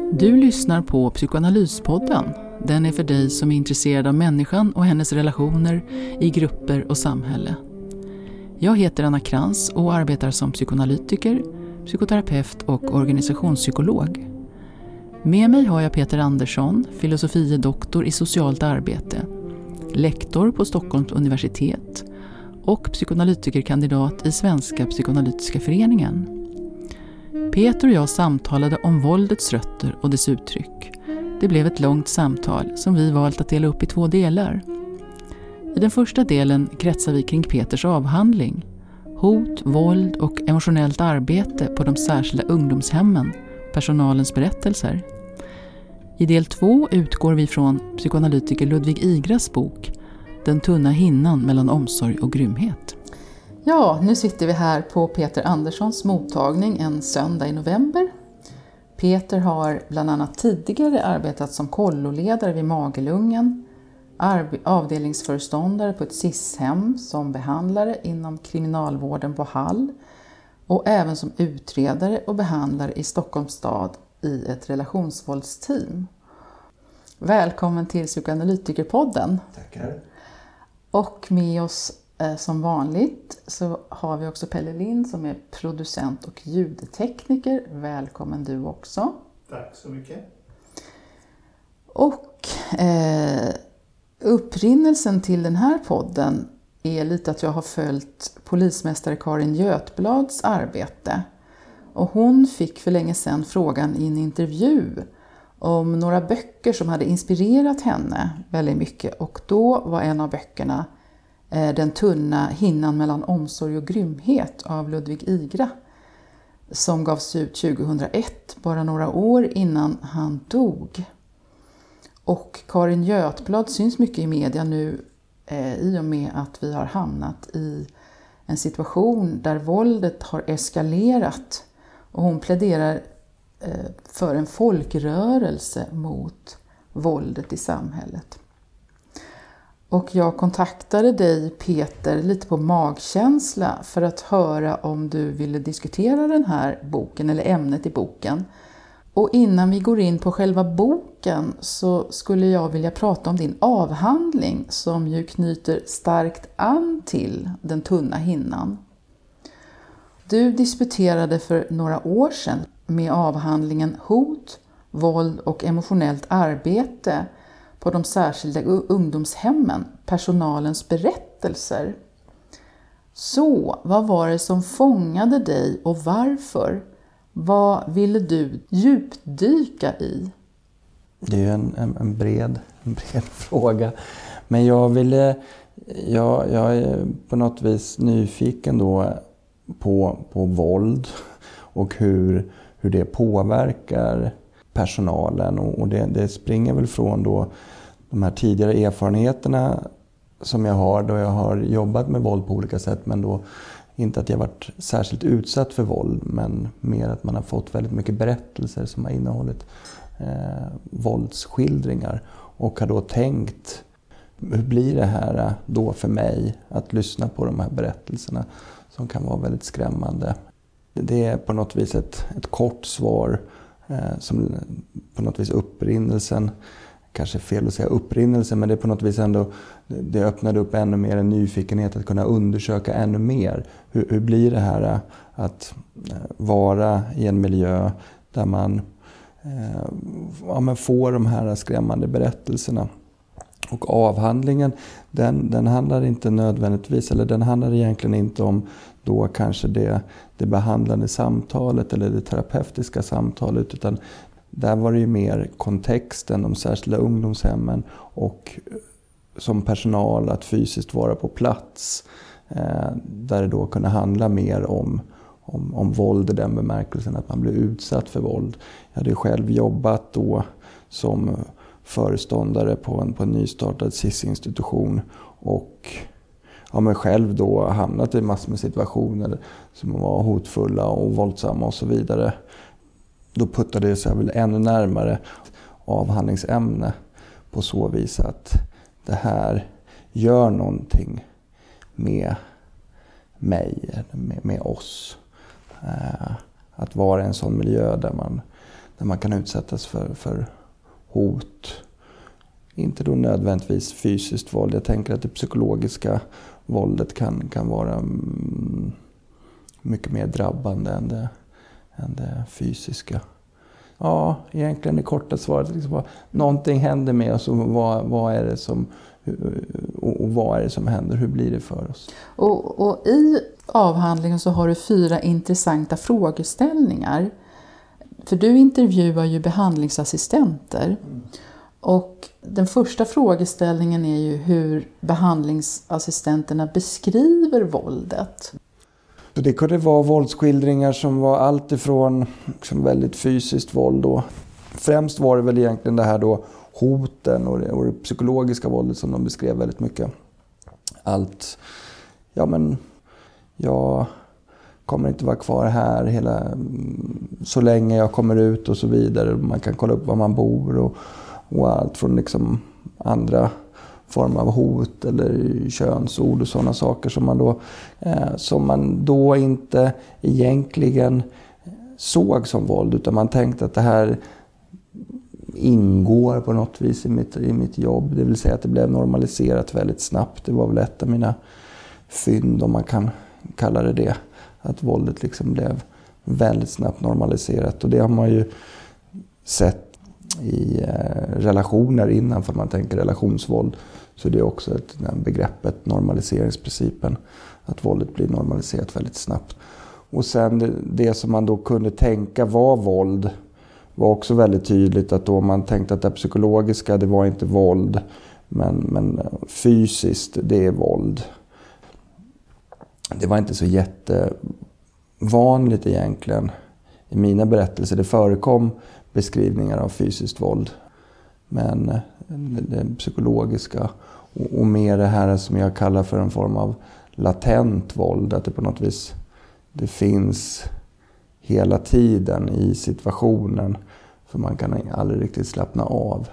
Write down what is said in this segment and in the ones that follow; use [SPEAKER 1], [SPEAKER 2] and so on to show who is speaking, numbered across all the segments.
[SPEAKER 1] Du lyssnar på Psykoanalyspodden. Den är för dig som är intresserad av människan och hennes relationer i grupper och samhälle. Jag heter Anna Krantz och arbetar som psykoanalytiker, psykoterapeut och organisationspsykolog. Med mig har jag Peter Andersson, filosofie doktor i socialt arbete, lektor på Stockholms universitet och psykoanalytikerkandidat i Svenska psykoanalytiska föreningen. Peter och jag samtalade om våldets rötter och dess uttryck. Det blev ett långt samtal som vi valt att dela upp i 2 delar. I den första delen kretsar vi kring Peters avhandling, hot, våld och emotionellt arbete på de särskilda ungdomshemmen, personalens berättelser. I del 2 utgår vi från psykoanalytiker Ludvig Igras bok Den tunna hinnan mellan omsorg och grymhet. Ja, nu sitter vi här på Peter Anderssons mottagning en söndag i november. Peter har bland annat tidigare arbetat som kolloledare vid Magelungen, avdelningsföreståndare på ett SIS-hem som behandlare inom kriminalvården på Hall och även som utredare och behandlare i Stockholms stad i ett relationsvåldsteam. Välkommen till Psykoanalytikerpodden.
[SPEAKER 2] Tackar.
[SPEAKER 1] Och med oss som vanligt så har vi också Pelle Lind som är producent och ljudtekniker. Välkommen du också.
[SPEAKER 2] Tack så mycket.
[SPEAKER 1] Och upprinnelsen till den här podden är lite att jag har följt polismästare Karin Götblads arbete. Och hon fick för länge sedan frågan i en intervju om några böcker som hade inspirerat henne väldigt mycket. Och då var en av böckerna Den tunna hinnan mellan omsorg och grymhet av Ludvig Igra som gavs ut 2001, bara några år innan han dog. Och Karin Götblad syns mycket i media nu i och med att vi har hamnat i en situation där våldet har eskalerat och hon pläderar för en folkrörelse mot våldet i samhället. Och jag kontaktade dig, Peter, lite på magkänsla för att höra om du ville diskutera den här boken eller ämnet i boken. Och innan vi går in på själva boken så skulle jag vilja prata om din avhandling som ju knyter starkt an till Den tunna hinnan. Du disputerade för några år sedan med avhandlingen Hot, våld och emotionellt arbete på de särskilda ungdomshemmen, personalens berättelser. Så, vad var det som fångade dig och varför? Vad ville du djupdyka i?
[SPEAKER 2] Det är ju en bred fråga. Men jag är på något vis nyfiken då på våld och hur det påverkar personalen. Och det springer väl från då de här tidigare erfarenheterna som jag har då jag har jobbat med våld på olika sätt, men då inte att jag varit särskilt utsatt för våld, men mer att man har fått väldigt mycket berättelser som har innehållit våldsskildringar och har då tänkt, hur blir det här då för mig att lyssna på de här berättelserna som kan vara väldigt skrämmande. Det är på något vis ett kort svar som på något vis upprinnelsen, kanske fel att säga upprinnelsen, men det är på något vis ändå, det öppnade upp ännu mer en nyfikenhet att kunna undersöka ännu mer. Hur blir det här att vara i en miljö där man får de här skrämmande berättelserna. Och avhandlingen, den handlar inte nödvändigtvis, eller den handlar egentligen inte om då kanske det behandlande samtalet eller det terapeutiska samtalet, utan där var det ju mer kontexten, de särskilda ungdomshemmen och som personal att fysiskt vara på plats, där det då kunde handla mer om våld i den bemärkelsen att man blir utsatt för våld. Jag hade själv jobbat då som föreståndare på en nystartad SIS-institution och har mig själv då hamnat i massor med situationer som var hotfulla och våldsamma och så vidare. Då puttade det sig väl ännu närmare avhandlingsämne på så vis att det här gör någonting med mig, med oss. Att vara i en sån miljö där där man kan utsättas för hot. Inte då nödvändigtvis fysiskt våld. Jag tänker att det psykologiska våldet kan vara mycket mer drabbande än det fysiska. Ja, egentligen det korta svaret. Liksom, någonting händer med oss och vad är det som händer? Hur blir det för oss?
[SPEAKER 1] Och i avhandlingen så har du 4 intressanta frågeställningar. För du intervjuar ju behandlingsassistenter. Och den första frågeställningen är ju hur behandlingsassistenterna beskriver våldet.
[SPEAKER 2] Så det kunde vara våldsskildringar som var allt ifrån liksom väldigt fysiskt våld då. Främst var det väl egentligen det här då hoten och det psykologiska våldet som de beskrev väldigt mycket. Allt, ja men jag kommer inte vara kvar här så länge jag kommer ut och så vidare. Man kan kolla upp var man bor och allt från liksom andra form av hot eller könsord och sådana saker som man då inte egentligen såg som våld, utan man tänkte att det här ingår på något vis i mitt jobb. Det vill säga att det blev normaliserat väldigt snabbt. Det var väl ett av mina fynd, om man kan kalla det. Att våldet liksom blev väldigt snabbt normaliserat. Och det har man ju sett i relationer innan, för man tänker relationsvåld. Så det är också begreppet normaliseringsprincipen. Att våldet blir normaliserat väldigt snabbt. Och sen det som man då kunde tänka var våld var också väldigt tydligt, att då man tänkte att det psykologiska, det var inte våld, men fysiskt, det är våld. Det var inte så jättevanligt egentligen i mina berättelser. Det förekom beskrivningar av fysiskt våld, men det psykologiska och mer det här som jag kallar för en form av latent våld, att det på något vis det finns hela tiden i situationen, för man kan aldrig riktigt slappna av.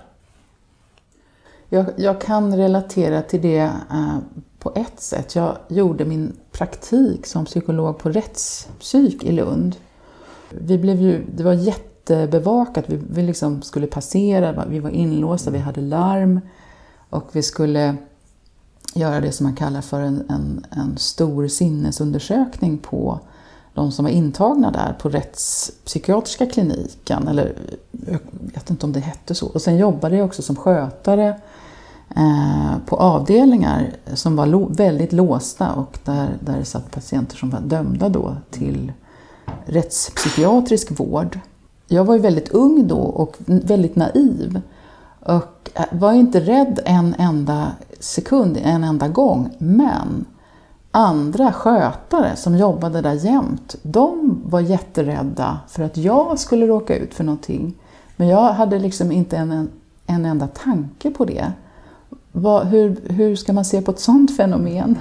[SPEAKER 1] Jag kan relatera till det på ett sätt. Jag gjorde min praktik som psykolog på rättspsyk i Lund. Det var jättebevakat. Vi liksom skulle passera, vi var inlåsta, vi hade larm och vi skulle göra det som man kallar för en stor sinnesundersökning på de som var intagna där på rättspsykiatriska kliniken, eller jag vet inte om det hette så. Och sen jobbade jag också som skötare på avdelningar som var väldigt låsta, och där satt patienter som var dömda då till rättspsykiatrisk vård. Jag var ju väldigt ung då och väldigt naiv och var inte rädd en enda sekund, en enda gång, men andra skötare som jobbade där jämt, de var jätterädda för att jag skulle råka ut för någonting. Men jag hade liksom inte en enda tanke på det. Hur ska man se på ett sånt fenomen?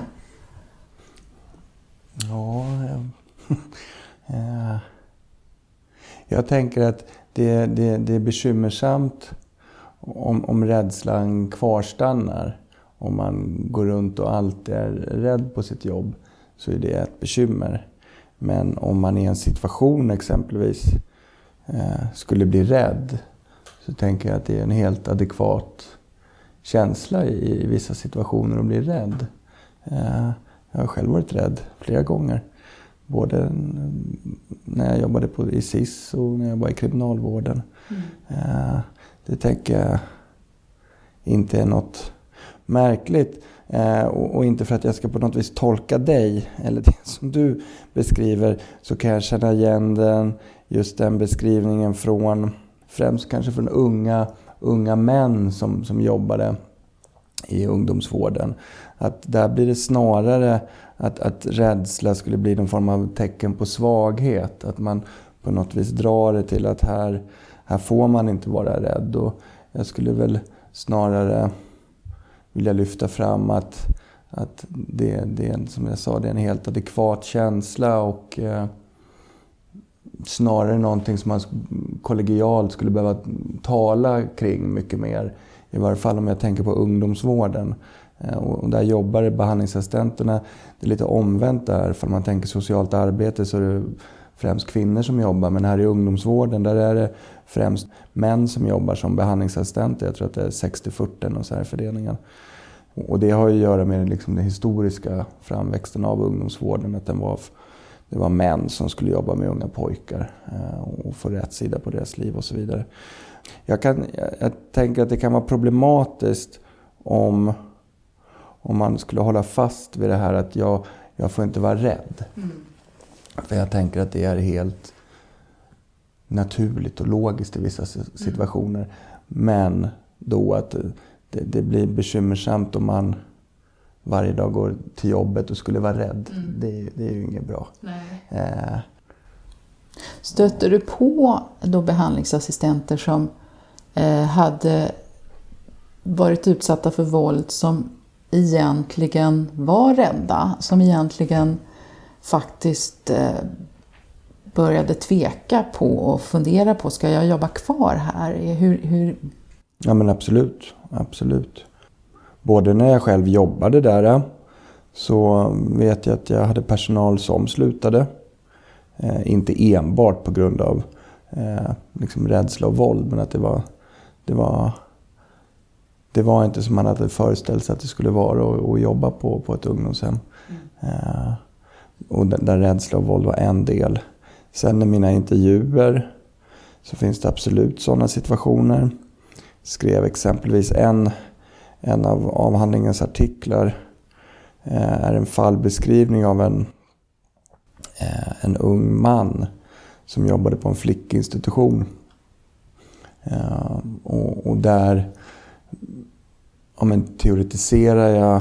[SPEAKER 2] Ja, jag tänker att det är bekymmersamt om rädslan kvarstannar. Om man går runt och alltid är rädd på sitt jobb, så är det ett bekymmer. Men om man i en situation exempelvis skulle bli rädd, så tänker jag att det är en helt adekvat känsla i vissa situationer att bli rädd. Jag har själv varit rädd flera gånger. Både när jag jobbade i SIS och när jag var i kriminalvården. Det tänker jag inte är något märkligt. Och inte för att jag ska på något vis tolka dig eller det som du beskriver, så kan jag känna igen just den beskrivningen från främst kanske från unga män som jobbade i ungdomsvården. Att där blir det snarare att rädsla skulle bli någon form av tecken på svaghet. Att man på något vis drar det till att här får man inte vara rädd. Och jag skulle väl snarare vilja lyfta fram att det är, som jag sa, det är en helt adekvat känsla, och snarare någonting som man kollegialt skulle behöva tala kring mycket mer. I varje fall om jag tänker på ungdomsvården. Och där jobbar behandlingsassistenterna. Det är lite omvänt där. För man tänker socialt arbete, så är det främst kvinnor som jobbar. Men här i ungdomsvården där är det främst män som jobbar som behandlingsassistenter. Jag tror att det är 60-40 och så här fördelningen. Och det har ju att göra med liksom den historiska framväxten av ungdomsvården. Att det var män som skulle jobba med unga pojkar och få rätt sida på deras liv och så vidare. Jag tänker att det kan vara problematiskt om man skulle hålla fast vid det här att jag får inte vara rädd. För jag tänker att det är helt naturligt och logiskt i vissa situationer. Men då att det blir bekymmersamt om man varje dag går till jobbet och skulle vara rädd. Det är ju inget bra.
[SPEAKER 1] Stöter du på då behandlingsassistenter som hade varit utsatta för våld som egentligen var rädda, som egentligen faktiskt började tveka på och fundera på, ska jag jobba kvar här? Hur...
[SPEAKER 2] Ja men absolut. Både när jag själv jobbade där så vet jag att jag hade personal som slutade. Inte enbart på grund av liksom rädsla och våld, men att det var inte som man hade föreställt sig att det skulle vara att jobba på ett ungdomshem. Och där rädsla och våld var en del. Sen i mina intervjuer så finns det absolut sådana situationer. Skrev exempelvis en av avhandlingens artiklar är en fallbeskrivning av en ung man som jobbade på en flickinstitution. Och där teoretiserar jag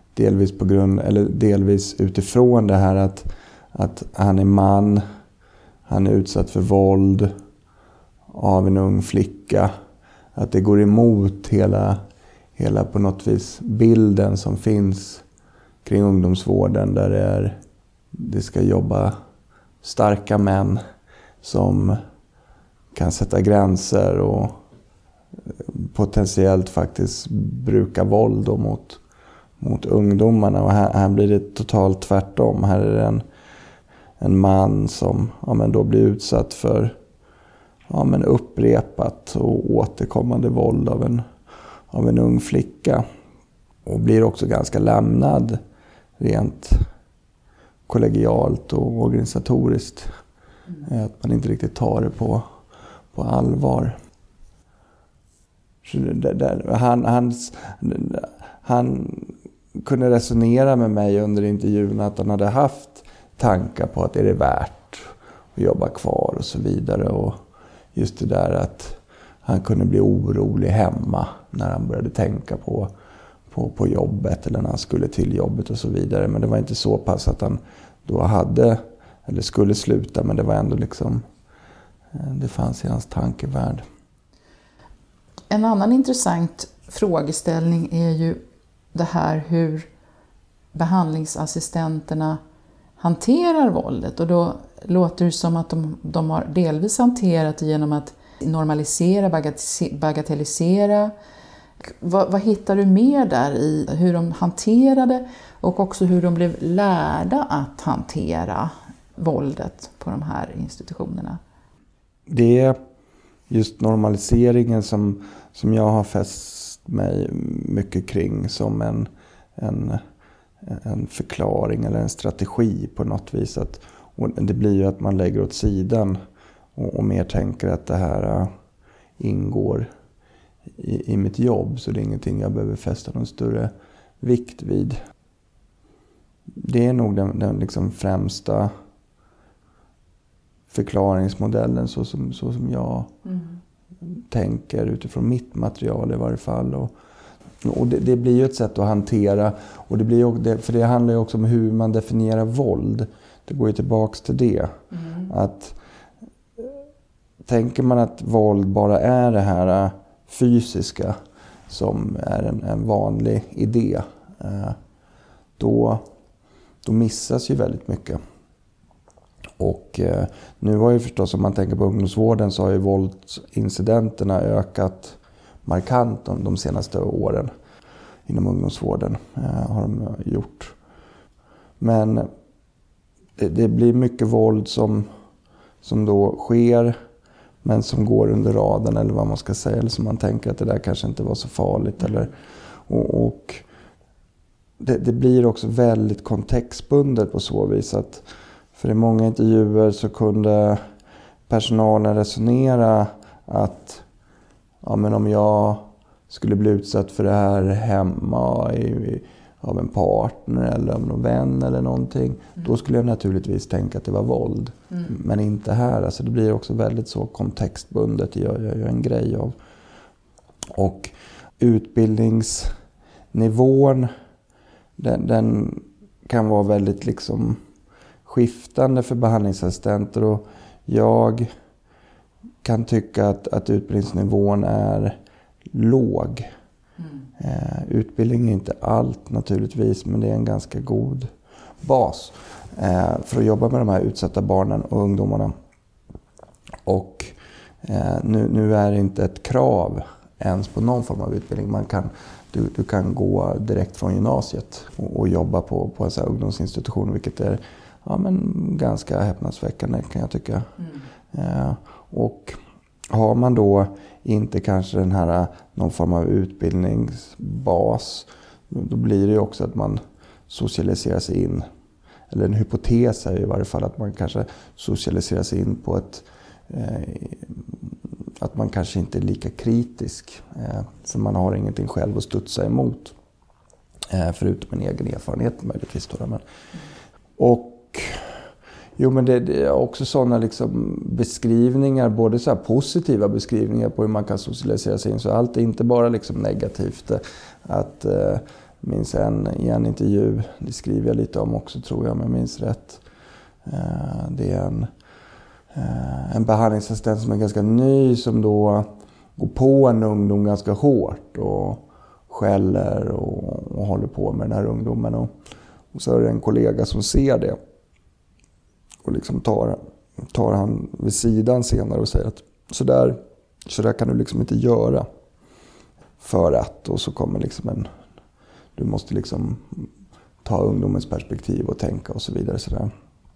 [SPEAKER 2] delvis utifrån det här att han är man, han är utsatt för våld av en ung flicka. Att det går emot hela på något vis bilden som finns kring ungdomsvården där det ska jobba starka män som kan sätta gränser och potentiellt faktiskt bruka våld mot ungdomarna. Och här blir det totalt tvärtom. Här är det en man som då blir utsatt för upprepat och återkommande våld av en ung flicka. Och blir också ganska lämnad rent kollegialt och organisatoriskt. Att man inte riktigt tar det på allvar. Så han kunde resonera med mig under intervjun att han hade haft tankar på att är det värt att jobba kvar och så vidare. Och just det där att han kunde bli orolig hemma när han började tänka på jobbet eller när han skulle till jobbet och så vidare. Men det var inte så pass att han då hade eller skulle sluta, men det var ändå liksom det fanns i hans tankevärld.
[SPEAKER 1] En annan intressant frågeställning är ju det här hur behandlingsassistenterna hanterar våldet. Och då låter det som att de har delvis hanterat det genom att normalisera, bagatellisera. Vad hittar du mer där i hur de hanterade och också hur de blev lärda att hantera våldet på de här institutionerna? Det
[SPEAKER 2] är just normaliseringen som jag har fäst mig mycket kring som en förklaring eller en strategi på något vis. Och det blir ju att man lägger åt sidan och mer tänker att det här ingår i mitt jobb, så det är ingenting jag behöver fästa någon större vikt vid. Det är nog den liksom främsta förklaringsmodellen så som jag tänker utifrån mitt material i varje fall. Och det blir ju ett sätt att hantera, och för det handlar ju också om hur man definierar våld. Det går ju tillbaks till det. Att tänker man att våld bara är det här fysiska som är en vanlig idé, då missas ju väldigt mycket. Och nu var ju förstås, om man tänker på ungdomsvården, så har ju våldsincidenterna ökat markant de senaste åren inom ungdomsvården har de gjort. Men det blir mycket våld som som då sker men som går under radarn eller vad man ska säga, eller som man tänker att det där kanske inte var så farligt. Och det blir också väldigt kontextbundet på så vis att för i många intervjuer så kunde personalen resonera att men om jag skulle bli utsatt för det här hemma av en partner eller av någon vän eller någonting, då skulle jag naturligtvis tänka att det var våld. Men inte här. Alltså det blir också väldigt så kontextbundet, jag gör en grej av. Och utbildningsnivån, den kan vara väldigt liksom skiftande för behandlingsassistenter, och jag kan tycka att utbildningsnivån är låg. Utbildning är inte allt naturligtvis, men det är en ganska god bas för att jobba med de här utsatta barnen och ungdomarna. Och nu är det inte ett krav ens på någon form av utbildning. Du kan gå direkt från gymnasiet och jobba på en sån här ungdomsinstitution, vilket är ganska häpnadsväckande kan jag tycka. Och har man då inte kanske den här någon form av utbildningsbas, då blir det ju också att man socialiserar sig in. Eller en hypotes är i varje fall att man kanske socialiserar sig in på ett att man kanske inte är lika kritisk, för man har ingenting själv att studsa emot, förutom en egen erfarenhet möjligtvis. Och men det är också sådana liksom beskrivningar, både så här positiva beskrivningar på hur man kan socialisera sig in, så allt är inte bara liksom negativt. Att minns i en intervju, det skriver jag lite om också tror jag, om jag minns rätt. Det är en behandlingsassistent som är ganska ny, som då går på en ungdom ganska hårt och skäller och håller på med den här ungdomen. Och så är det en kollega som ser det och liksom tar han vid sidan senare och säger att så där kan du liksom inte göra, för att, och så kommer liksom du måste liksom ta ungdomens perspektiv och tänka och så vidare. Så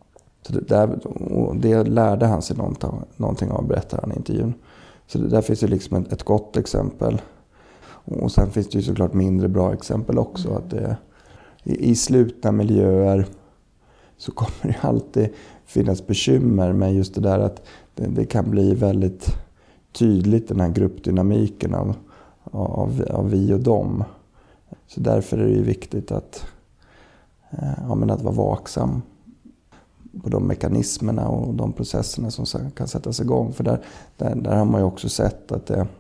[SPEAKER 2] det lärde han sig någonting av, berättar han i intervjun. Så där finns ju liksom ett gott exempel. Och sen finns det ju såklart mindre bra exempel också. Att i slutna miljöer så kommer det alltid finnas bekymmer med just det där att det kan bli väldigt tydligt, den här gruppdynamiken av vi och dem. Så därför är det ju viktigt att vara vaksam på de mekanismerna och de processerna som kan sättas igång. För där har man ju också sett att det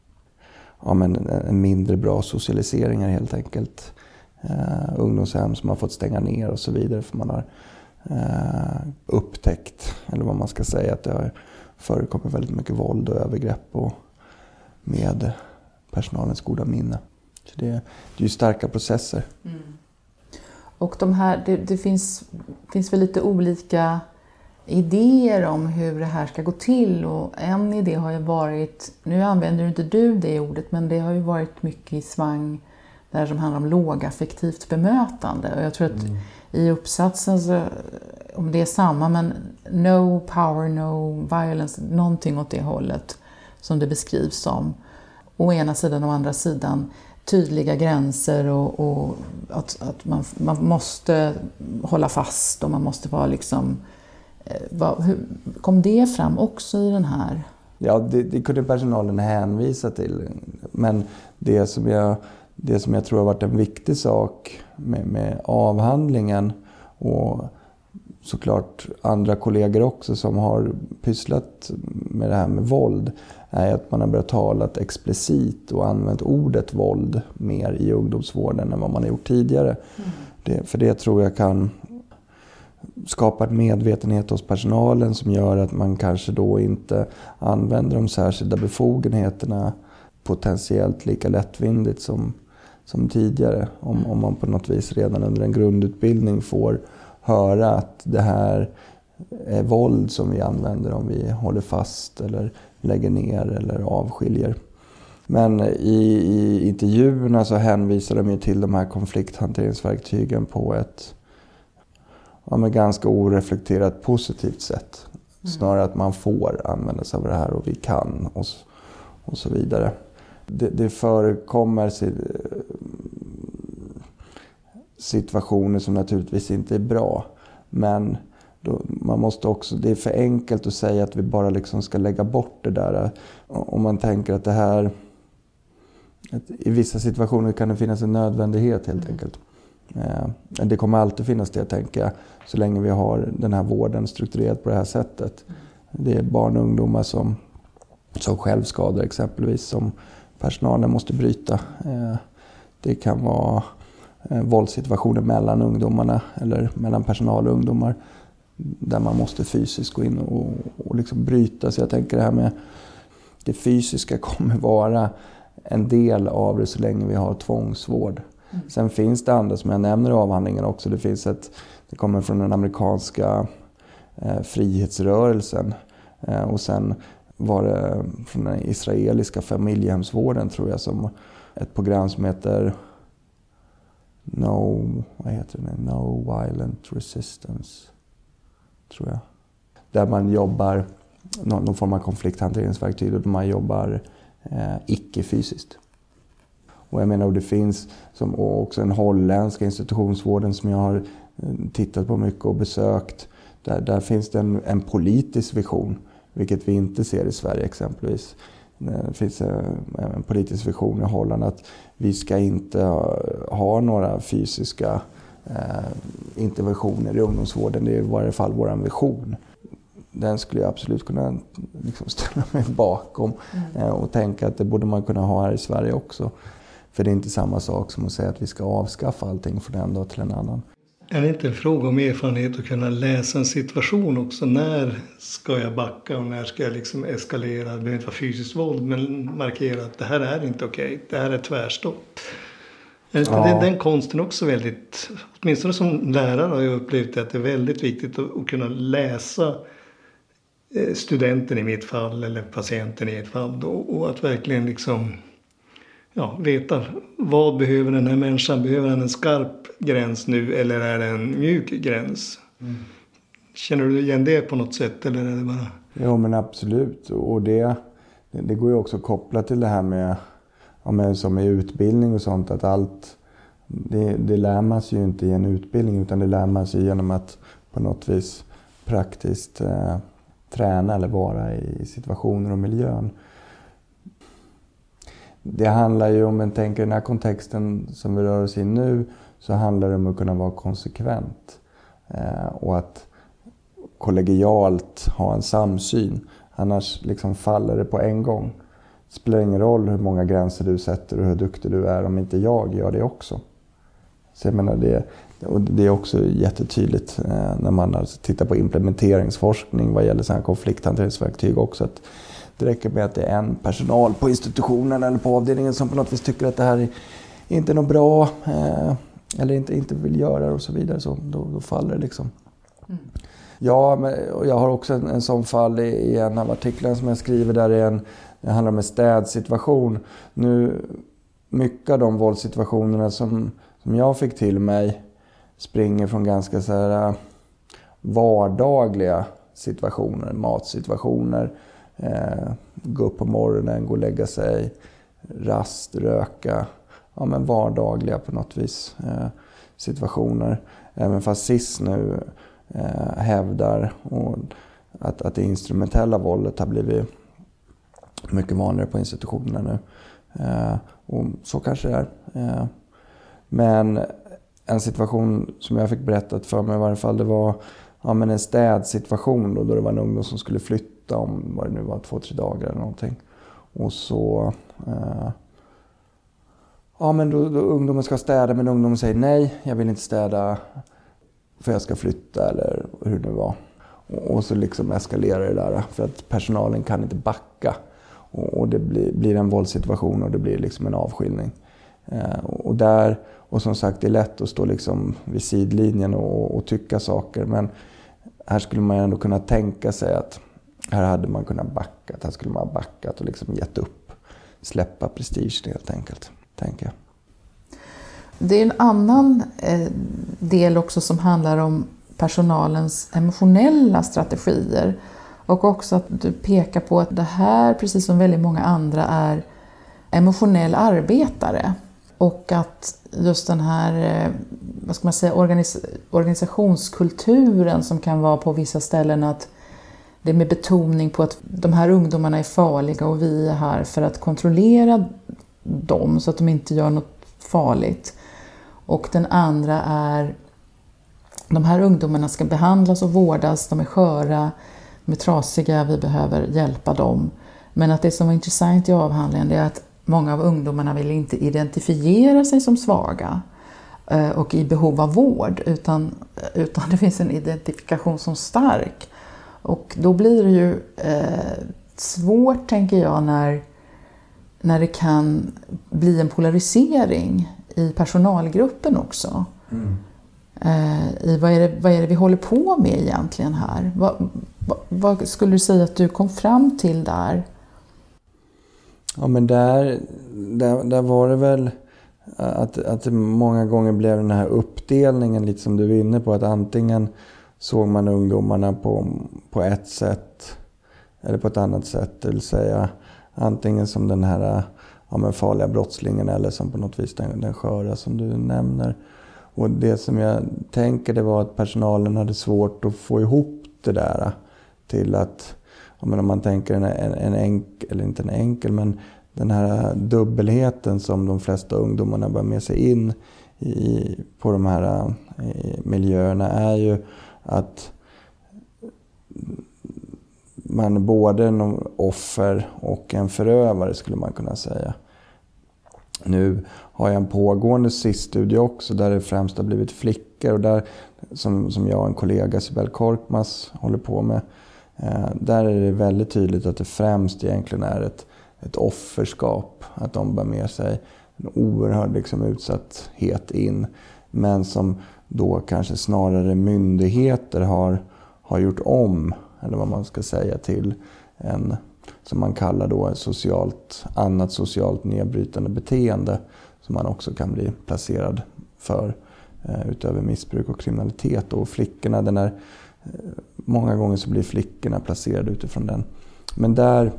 [SPEAKER 2] en mindre bra socialiseringar helt enkelt. Ungdomshem som har fått stänga ner och så vidare, för man har upptäckt, eller vad man ska säga, att det har förekommit väldigt mycket våld och övergrepp och med personalens goda minne. Så det är ju starka processer.
[SPEAKER 1] Och det finns väl lite olika idéer om hur det här ska gå till, och en idé har ju varit, nu använder inte du det ordet, men det har ju varit mycket i svang där som handlar om lågaffektivt bemötande, och jag tror att i uppsatsen, så, om det är samma, men no power, no violence, någonting åt det hållet som det beskrivs som. Å ena sidan och å andra sidan tydliga gränser och att man måste hålla fast och man måste vara liksom... Hur kom det fram också i den här?
[SPEAKER 2] Ja, det kunde personalen hänvisa till. Men det som jag tror har varit en viktig sak med avhandlingen, och såklart andra kollegor också som har pysslat med det här med våld, är att man har börjat tala explicit och använt ordet våld mer i ungdomsvården än vad man har gjort tidigare. För det tror jag kan skapa en medvetenhet hos personalen som gör att man kanske då inte använder de särskilda befogenheterna potentiellt lika lättvindigt som tidigare. Om man på något vis redan under en grundutbildning får höra att det här är våld som vi använder om vi håller fast eller lägger ner eller avskiljer. Men i intervjuerna så hänvisar de ju till de här konflikthanteringsverktygen på ett ganska oreflekterat positivt sätt. Snarare att man får använda sig av det här och vi kan och så vidare. Det förekommer situationer som naturligtvis inte är bra. Men man måste också, det är för enkelt att säga att vi bara liksom ska lägga bort det där. Om man tänker att det här, att i vissa situationer kan det finnas en nödvändighet helt enkelt. Det kommer alltid finnas det, tänker jag, så länge vi har den här vården strukturerad på det här sättet. Det är barn och ungdomar som självskadar exempelvis, som personalen måste bryta. Det kan vara våldssituationer mellan ungdomarna eller mellan personal och ungdomar där man måste fysiskt gå in och liksom bryta. Så jag tänker det här med det fysiska kommer vara en del av det så länge vi har tvångsvård. Sen finns det andra som jag nämner i avhandlingen också. Det kommer från den amerikanska frihetsrörelsen och sen var det från den israeliska familjehemsvården, tror jag, som ett program som heter No Violent Resistance, tror jag. Där man jobbar, någon form av konflikthanteringsverktyg, och man jobbar icke-fysiskt. Och jag menar, och det finns och också en holländska institutionsvården som jag har tittat på mycket och besökt. Där finns det en politisk vision, vilket vi inte ser i Sverige exempelvis. Det finns en politisk vision i Holland att vi ska inte ha några fysiska interventioner i ungdomsvården. Det är i varje fall vår vision. Den skulle jag absolut kunna liksom ställa mig bakom och tänka att det borde man kunna ha här i Sverige också. För det är inte samma sak som att säga att vi ska avskaffa allting från en dag till en annan.
[SPEAKER 3] Är det inte en fråga om erfarenhet att kunna läsa en situation också? När ska jag backa och när ska jag liksom eskalera? Det behöver inte vara fysiskt våld, men markera att det här är inte okej. Det här är tvärstopp. Ja. Den konsten också väldigt, åtminstone som lärare har jag upplevt att det är väldigt viktigt att kunna läsa studenten i mitt fall eller patienten i ett fall. Och att verkligen liksom veta vad behöver den här människan. Behöver han en skarp gräns nu eller är det en mjuk gräns? Känner du igen det på något sätt eller är det bara...
[SPEAKER 2] Jo, men absolut. Och det går ju också att koppla till det här med som i utbildning och sånt, att allt det lär man sig ju inte i en utbildning, utan det lär man sig genom att på något vis praktiskt träna eller vara i situationer och miljön. Det handlar ju om, man tänker den här kontexten som vi rör oss i nu, så handlar det om att kunna vara konsekvent och att kollegialt ha en samsyn. Annars liksom faller det på en gång. Det spelar ingen roll hur många gränser du sätter och hur duktig du är om inte jag gör det också. Så jag menar det är också jättetydligt när man tittar på implementeringsforskning vad gäller sådana här konflikthanteringsverktyg också, att det räcker med att det är en personal på institutionen eller på avdelningen som på något vis tycker att det här inte är något bra eller inte vill göra det och så vidare, så då faller det liksom. Ja, och jag har också en sån fall i en av artiklarna som jag skriver där det handlar om en städsituation. Nu, mycket av de våldssituationerna som jag fick till mig springer från ganska så här vardagliga situationer, matsituationer. Gå upp på morgonen, gå och lägga sig, rast, röka. Ja, men vardagliga på något vis situationer. Även fast SIS nu hävdar att det instrumentella våldet har blivit mycket vanligare på institutionerna nu. Och så kanske det är. Men en situation som jag fick berättat för mig i varje fall, det var en städsituation då det var en ungdom som skulle flytta om vad det nu var 2-3 dagar eller någonting. Och så då ungdomen ska städa, men ungdomen säger nej, jag vill inte städa för jag ska flytta eller hur det var. Och så liksom eskalerar det där för att personalen kan inte backa. Och det blir en våldssituation och det blir liksom en avskiljning. Och som sagt, det är lätt att stå liksom vid sidlinjen och tycka saker. Men här skulle man ändå kunna tänka sig att här hade man kunnat backa. Här skulle man ha backat och liksom gett upp. Släppa prestige helt enkelt, tänker jag.
[SPEAKER 1] Det är en annan del också som handlar om personalens emotionella strategier. Och också att du pekar på att det här, precis som väldigt många andra, är emotionell arbetare. Och att just den här, vad ska man säga, organisationskulturen som kan vara på vissa ställen, att det är med betoning på att de här ungdomarna är farliga och vi är här för att kontrollera dem så att de inte gör något farligt. Och den andra är, de här ungdomarna ska behandlas och vårdas, de är sköra, de är trasiga, vi behöver hjälpa dem. Men att det som var intressant i avhandlingen är att många av ungdomarna vill inte identifiera sig som svaga och i behov av vård, utan det finns en identifikation som stark. Och då blir det ju svårt, tänker jag, när det kan bli en polarisering i personalgruppen också. Vad är det vi håller på med egentligen här? Vad skulle du säga att du kom fram till där?
[SPEAKER 2] Ja, men där var det väl att det många gånger blev den här uppdelningen, lite som du är inne på, att antingen såg man ungdomarna på ett sätt eller på ett annat sätt, det vill säga antingen som den här farliga brottslingen eller som på något vis den sköra som du nämner. Och det som jag tänker, det var att personalen hade svårt att få ihop det där till att, om man tänker en enkel, eller inte en enkel, men den här dubbelheten som de flesta ungdomarna bär med sig in på de här miljöerna, är ju att man är både en offer och en förövare, skulle man kunna säga. Nu har jag en pågående SIS-studie också där det främst har blivit flickor, och där som jag och en kollega, Sibel Korkmaz, håller på med. Där är det väldigt tydligt att det främst egentligen är ett offerskap. Att de bär med sig en oerhörd utsatthet in. Men som då kanske snarare myndigheter har gjort om, eller vad man ska säga, till en, som man kallar då, annat socialt nedbrytande beteende. Som man också kan bli placerad för utöver missbruk och kriminalitet. Och flickorna, många gånger så blir flickorna placerade utifrån den. Men där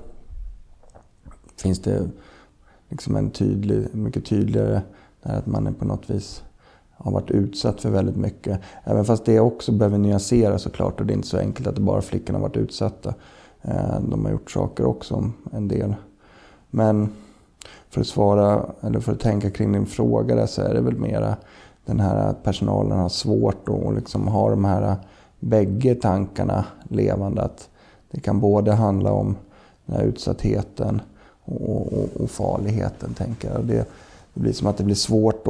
[SPEAKER 2] finns det en mycket tydligare, där att man är på något vis har varit utsatt för väldigt mycket. Även fast det också behöver nyanseras såklart, och det är inte så enkelt att det bara flickorna har varit utsatta. De har gjort saker också, en del. Men för att svara, eller för att tänka kring din fråga där, så är det väl mera den här att personalen har svårt att ha de här bägge tankarna levande. Att det kan både handla om den här utsattheten och farligheten, tänker jag. Det blir som att det blir svårt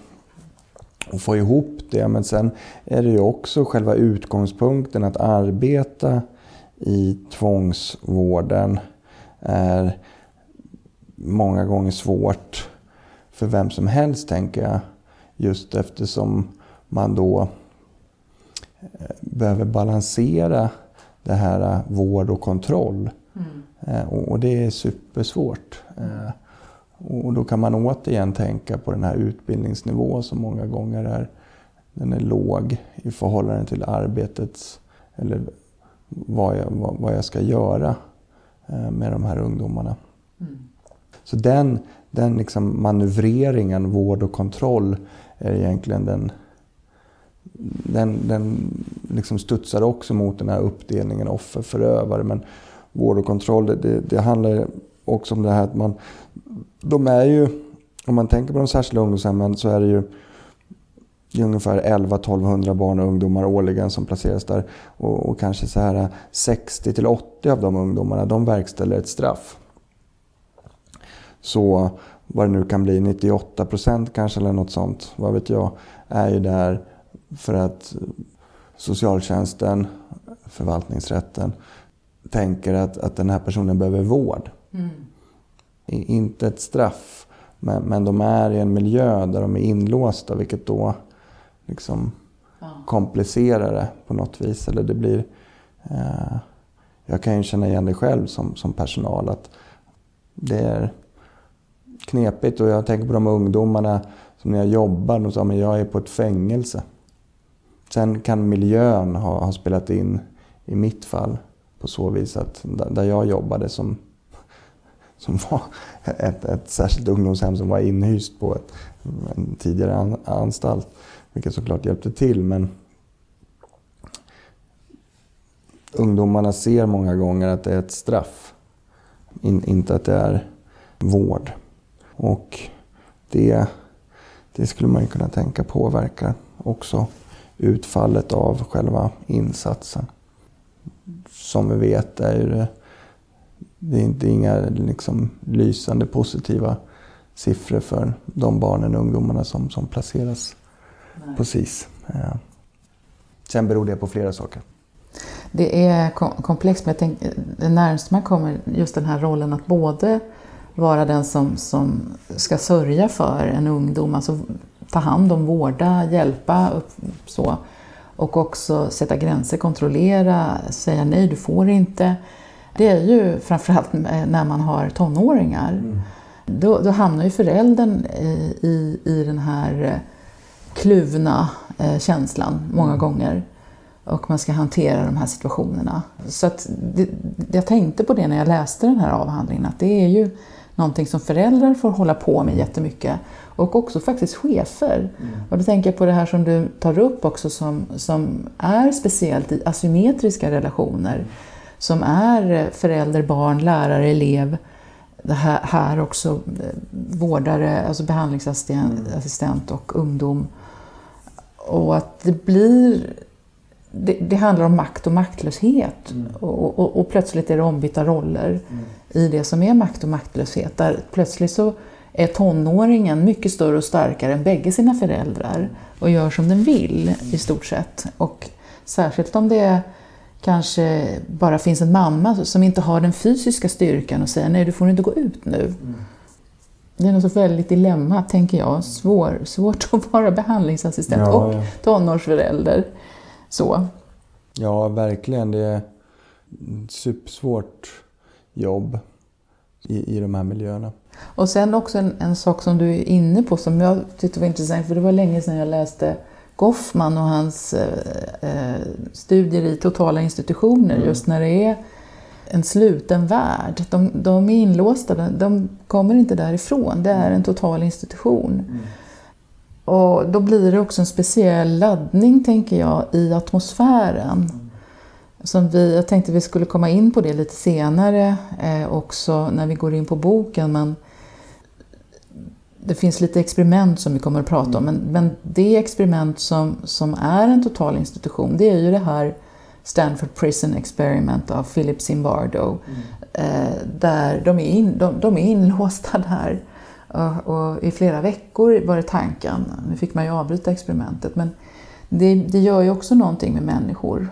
[SPEAKER 2] att få ihop det. Men sen är det ju också själva utgångspunkten, att arbeta i tvångsvården är många gånger svårt för vem som helst, tänker jag. Just eftersom man då behöver balansera det här vård och kontroll. Och det är supersvårt. Och då kan man återigen tänka på den här utbildningsnivån som många gånger den är låg i förhållande till arbetets, eller vad jag ska göra med de här ungdomarna. Så den manövreringen, vård och kontroll, är egentligen den studsar också mot den här uppdelningen offer-förövare. Men vård och kontroll, det handlar också om det här att de är ju, om man tänker på de särskilda ungdomshemmen, så är det ju ungefär 1100-1200 barn och ungdomar årligen som placeras där. Och kanske så här 60-80 av de ungdomarna, de verkställer ett straff. Så vad det nu kan bli, 98% kanske eller något sånt, vad vet jag, är ju där för att socialtjänsten, förvaltningsrätten, tänker att den här personen behöver vård. Inte ett straff, men de är i en miljö där de är inlåsta, vilket då komplicerar det på något vis. Eller det blir, jag kan ju känna igen det själv som personal, att det är knepigt. Och jag tänker på de ungdomarna som när jag jobbar, de sa att jag är på ett fängelse. Sen kan miljön ha spelat in i mitt fall på så vis att där jag jobbade som var ett särskilt ungdomshem som var inhyst på en tidigare anstalt, vilket såklart hjälpte till, men ungdomarna ser många gånger att det är ett straff, inte att det är vård. Och det skulle man ju kunna tänka påverkar också utfallet av själva insatsen. Som vi vet är det är inte inga liksom lysande positiva siffror för de barnen och ungdomarna som placeras på SIS. Sen beror det på flera saker.
[SPEAKER 1] Det är komplext, men jag tänker, det närmast man kommer just den här rollen att både vara den som ska sörja för en ungdom, alltså ta hand om, vårda, hjälpa upp, så, och också sätta gränser, kontrollera, säga nej, du får inte. Det är ju framförallt när man har tonåringar. Då hamnar ju föräldern i den här kluvna känslan många gånger. Och man ska hantera de här situationerna. Så att jag tänkte på det när jag läste den här avhandlingen. Att det är ju någonting som föräldrar får hålla på med jättemycket. Och också faktiskt chefer. Och då tänker jag på det här som du tar upp också som är speciellt i asymmetriska relationer. Som är förälder, barn, lärare, elev. Det här också vårdare, alltså behandlingsassistent och ungdom. Och att det blir... Det handlar om makt och maktlöshet. Och plötsligt är det ombytta roller i det som är makt och maktlöshet. Där plötsligt så är tonåringen mycket större och starkare än bägge sina föräldrar. Och gör som den vill i stort sett. Och särskilt om det kanske bara finns en mamma som inte har den fysiska styrkan och säger nej, du får inte gå ut nu. Det är något så väldigt dilemma, tänker jag. Svårt att vara behandlingsassistent och tonårsförälder. Så.
[SPEAKER 2] Ja, verkligen. Det är ett supersvårt jobb i de här miljöerna.
[SPEAKER 1] Och sen också en sak som du är inne på som jag tyckte var intressant, för det var länge sedan jag läste Goffman och hans studier i totala institutioner, just när det är en sluten värld. De är inlåsta, de kommer inte därifrån. Det är en total institution. Och då blir det också en speciell laddning, tänker jag, i atmosfären. Jag tänkte vi skulle komma in på det lite senare också när vi går in på boken. Men det finns lite experiment som vi kommer att prata om. Men det experiment som är en total institution, det är ju det här Stanford Prison Experiment av Philip Zimbardo. Där de är inlåsta där. Och i flera veckor var det tanken. Nu fick man ju avbryta experimentet. Men det gör ju också någonting med människor.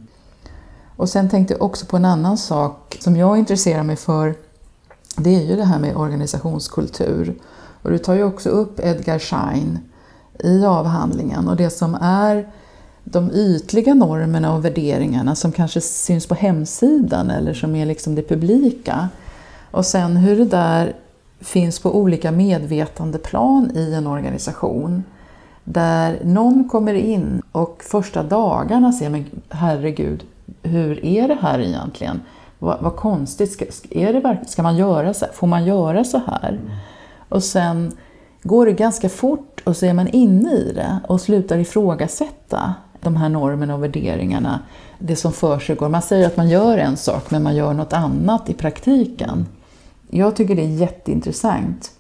[SPEAKER 1] Och sen tänkte jag också på en annan sak som jag intresserar mig för. Det är ju det här med organisationskultur. Och du tar ju också upp Edgar Schein i avhandlingen. Och det som är de ytliga normerna och värderingarna som kanske syns på hemsidan. Eller som är liksom det publika. Och sen hur det där finns på olika medvetandeplan i en organisation. Där någon kommer in och första dagarna säger, men herregud, hur är det här egentligen? Vad konstigt, ska man göra så här? Får man göra så här? Och sen går det ganska fort och så är man inne i det och slutar ifrågasätta de här normerna och värderingarna. Det som försiggår. Man säger att man gör en sak men man gör något annat i praktiken. Jag tycker det är jätteintressant.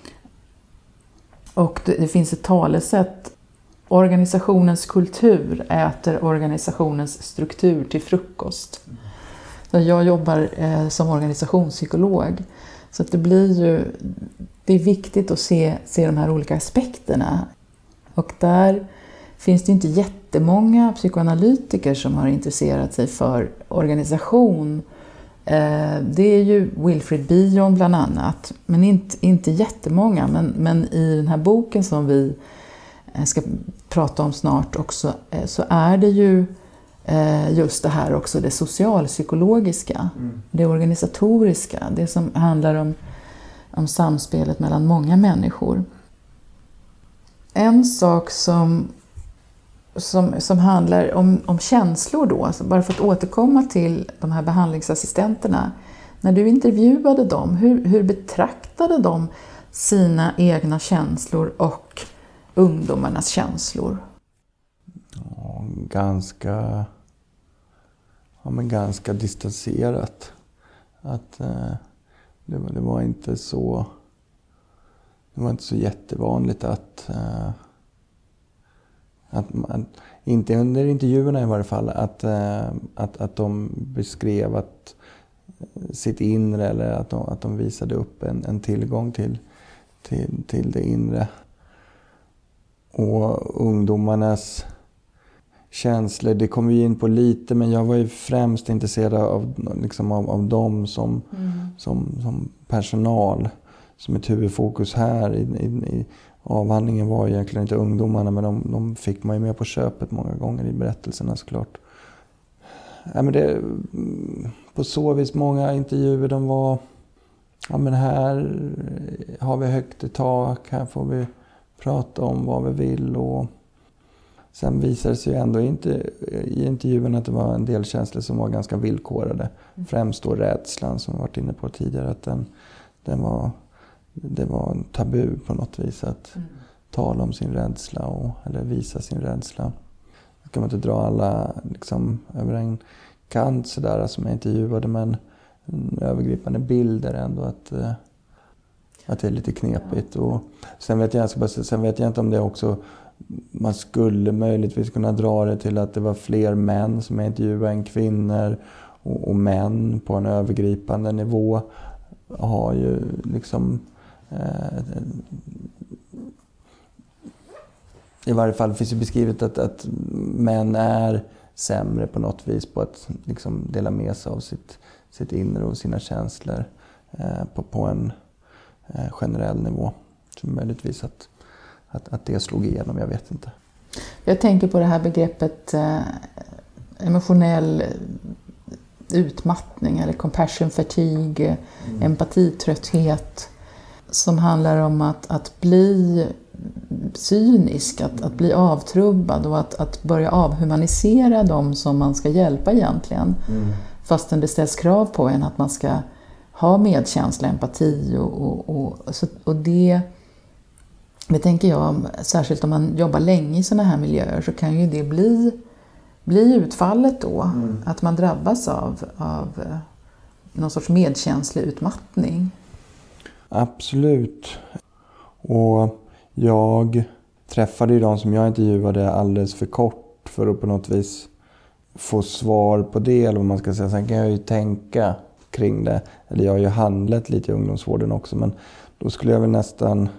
[SPEAKER 1] Och det finns ett talesätt. Organisationens kultur äter organisationens struktur till frukost. Så jag jobbar som organisationspsykolog. Så att det är viktigt att se de här olika aspekterna. Och där finns det inte jättemånga psykoanalytiker som har intresserat sig för organisation. Det är ju Wilfred Bion bland annat, men inte jättemånga. Men i den här boken som vi ska prata om snart också, så är det ju just det här också, det socialpsykologiska, det organisatoriska, det som handlar om samspelet mellan många människor. En sak som som handlar om känslor då. Alltså bara för att återkomma till de här behandlingsassistenterna. När du intervjuade dem, hur betraktade de sina egna känslor och ungdomarnas känslor?
[SPEAKER 2] Ja, ganska distanserat. Att det var inte så jättevanligt att man, inte under intervjuerna i varje fall, att de beskrev sitt inre, eller att de visade upp en tillgång till det inre. Och ungdomarnas känslor, det kom vi in på lite, men jag var ju främst intresserad av dem som personal. Som ett huvudfokus här i avhandlingen var egentligen inte ungdomarna, men de fick man ju med på köpet många gånger i berättelserna såklart. Ja, men det, på så vis många intervjuer, de var, ja men här har vi högt i tak, här får vi prata om vad vi vill. Och sen visade det sig ju ändå inte i intervjun att det var en del känslor som var ganska villkorade. Främst då rädslan som vi varit inne på tidigare, att det var en tabu på något vis att tala om sin rädsla eller visa sin rädsla. Jag kan inte dra alla över en kant sådär som jag intervjuade, men övergripande bilder ändå att det är lite knepigt. Och sen vet jag inte om det också, man skulle möjligtvis kunna dra det till att det var fler män som jag intervjuade än kvinnor, och män på en övergripande nivå har ju i varje fall finns det beskrivet att män är sämre på något vis på att dela med sig av sitt inre och sina känslor på en generell nivå. Så möjligtvis att det slog igenom, jag vet inte.
[SPEAKER 1] Jag tänker på det här begreppet emotionell utmattning eller compassion fatigue, empatitrötthet, som handlar om att bli cynisk, att bli avtrubbad och att börja avhumanisera dem som man ska hjälpa egentligen. Fastän det ställs krav på en att man ska ha medkänsla, empati och det tänker jag, särskilt om man jobbar länge i såna här miljöer, så kan ju det bli utfallet då, att man drabbas av någon sorts medkänslig utmattning.
[SPEAKER 2] Absolut. Och jag träffade ju de som jag intervjuade alldeles för kort för att på något vis få svar på det, eller vad man ska säga. Sen kan jag ju tänka kring det, eller jag har ju handlat lite i ungdomsvården också, men då skulle jag väl nästan,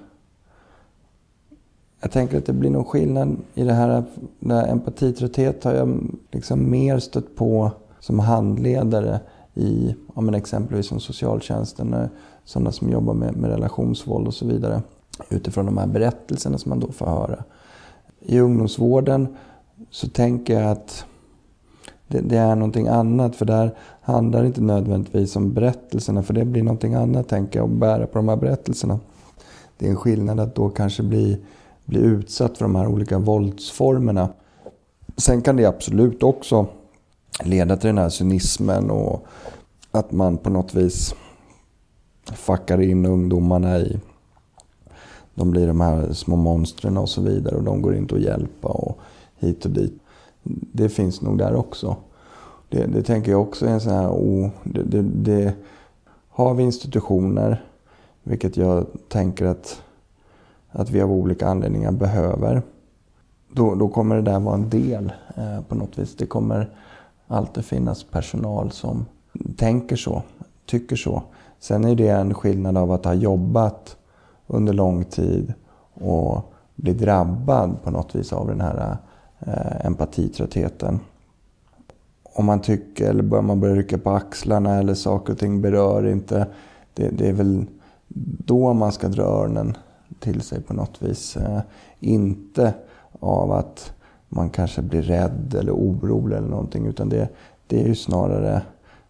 [SPEAKER 2] jag tänker att det blir någon skillnad i det här. Empatitrötthet har jag mer stött på som handledare i, exempelvis som socialtjänsten, sådana som jobbar med relationsvåld och så vidare, utifrån de här berättelserna som man då får höra. I ungdomsvården så tänker jag att det är någonting annat, för där handlar det inte nödvändigtvis om berättelserna, för det blir någonting annat, tänker jag, att bära på de här berättelserna. Det är en skillnad att då kanske bli utsatt för de här olika våldsformerna. Sen kan det absolut också leda till den här cynismen och att man på något vis fuckar in ungdomarna i, de blir de här små monstren och så vidare, och de går inte att hjälpa och hit och dit. Det finns nog där också. Det tänker jag också är en sån här, det har vi institutioner, vilket jag tänker att vi av olika anledningar behöver. Då kommer det där vara en del på något vis. Det kommer alltid finnas personal som tänker så, tycker så. Sen är det en skillnad av att ha jobbat under lång tid och bli drabbad på något vis av den här empatitröttheten. Om man tycker, eller man börjar rycka på axlarna, eller saker och ting berör inte, det är väl då man ska dra öronen till sig på något vis. Inte av att man kanske blir rädd eller orolig eller någonting, utan det är ju snarare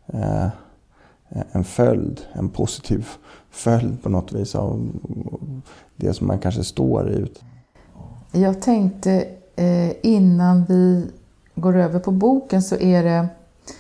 [SPEAKER 2] en positiv följd på något vis av det som man kanske står i.
[SPEAKER 1] Jag tänkte innan vi går över på boken så är det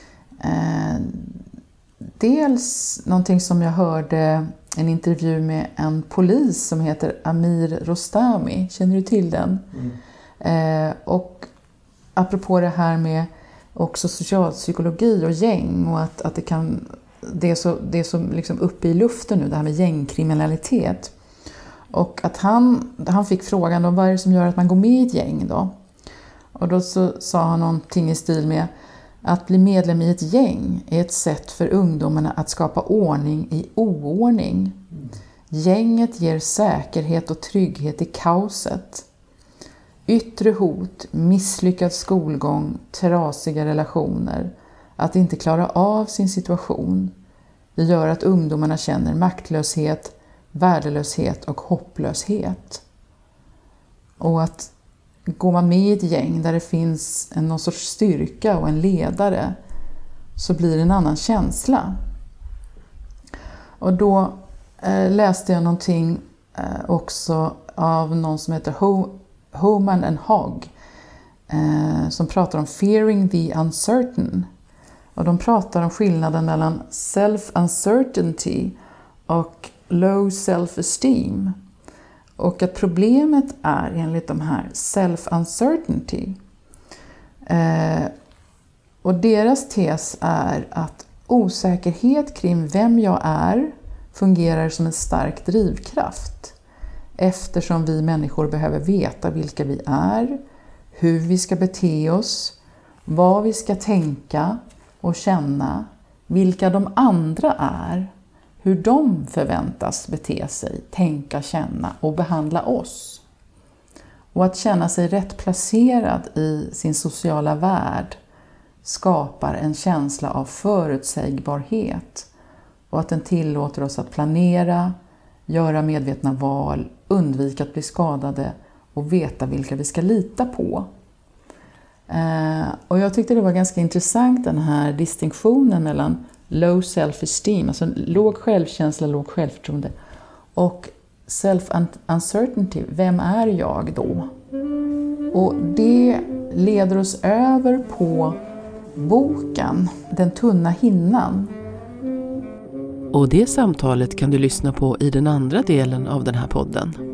[SPEAKER 1] dels någonting som jag hörde en intervju med en polis som heter Amir Rostami. Känner du till den? Och apropå det här med också socialpsykologi och gäng och att det är så liksom uppe i luften nu, det här med gängkriminalitet. Och att han fick frågan då, vad är det som gör att man går med i ett gäng då? Och då så sa han någonting i stil med att bli medlem i ett gäng är ett sätt för ungdomarna att skapa ordning i oordning. Gänget ger säkerhet och trygghet i kaoset. Yttre hot, misslyckad skolgång, trasiga relationer, att inte klara av sin situation. Det gör att ungdomarna känner maktlöshet, värdelöshet och hopplöshet. Och att går man med i ett gäng där det finns någon sorts styrka och en ledare så blir det en annan känsla. Och då läste jag någonting också av någon som heter Homan and Hogg som pratar om fearing the uncertain. Och de pratar om skillnaden mellan self-uncertainty och low self-esteem. Och att problemet är enligt de här self-uncertainty. Och deras tes är att osäkerhet kring vem jag är fungerar som en stark drivkraft. Eftersom vi människor behöver veta vilka vi är, hur vi ska bete oss, vad vi ska tänka och känna, vilka de andra är, hur de förväntas bete sig, tänka, känna och behandla oss. Och att känna sig rätt placerad i sin sociala värld skapar en känsla av förutsägbarhet och att den tillåter oss att planera, göra medvetna val, undvika att bli skadade och veta vilka vi ska lita på. Och jag tyckte det var ganska intressant den här distinktionen mellan low self-esteem, alltså låg självkänsla, låg självförtroende, och self-uncertainty, vem är jag då? Och det leder oss över på boken Den tunna hinnan.
[SPEAKER 4] Och det samtalet kan du lyssna på i den andra delen av den här podden.